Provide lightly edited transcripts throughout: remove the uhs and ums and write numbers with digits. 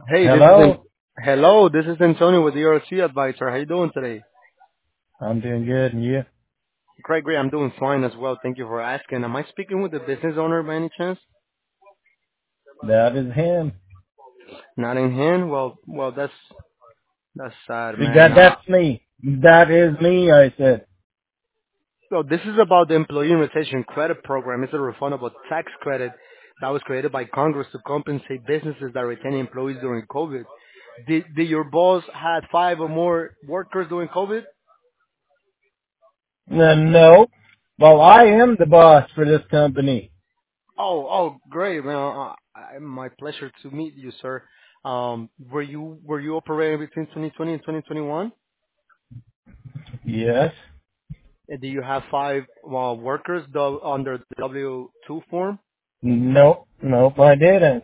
Hey, Hello. hello. This is Antonio with the ERC Advisor. How you doing today? I'm doing good, and you? Great, great. I'm doing fine as well. Thank you for asking. Am I speaking with the business owner by any chance? That is him. Not in hand. Well, that's sad, See, man. that's me. That is me, I said. So this is about the Employee Retention Credit Program. It's a refundable tax credit that was created by Congress to compensate businesses that retain employees during COVID. Did your boss had five or more workers during COVID? No. Well, I am the boss for this company. Oh, great, man. My pleasure to meet you, sir. Were you operating between 2020 and 2021? Yes. Do you have five workers under the W-2 form? Nope. Nope, I didn't.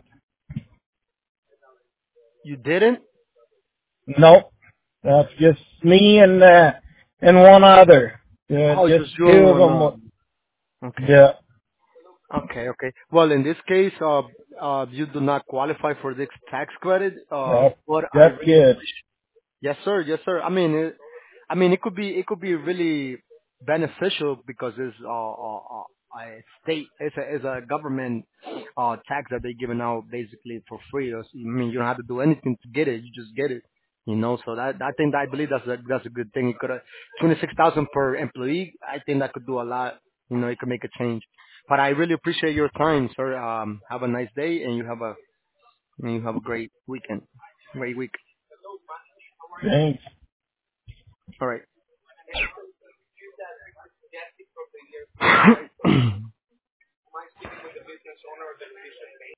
You didn't? Nope. That's just me and one other. Oh, Just just you two and of one them. other. Okay. Yeah. Okay. Well, in this case, you do not qualify for this tax credit, That, but I that's really good. appreciate. Yes, sir. Yes, sir. I mean, it could be really beneficial because it's a state, it's a government tax that they're giving out basically for free. I mean, you don't have to do anything to get it; you just get it. So that I think I believe that's a good thing. It could 26,000 per employee. I think that could do a lot. It could make a change. But I really appreciate your time, sir. Have a nice day, and you have a great weekend, great week. Thanks. All right.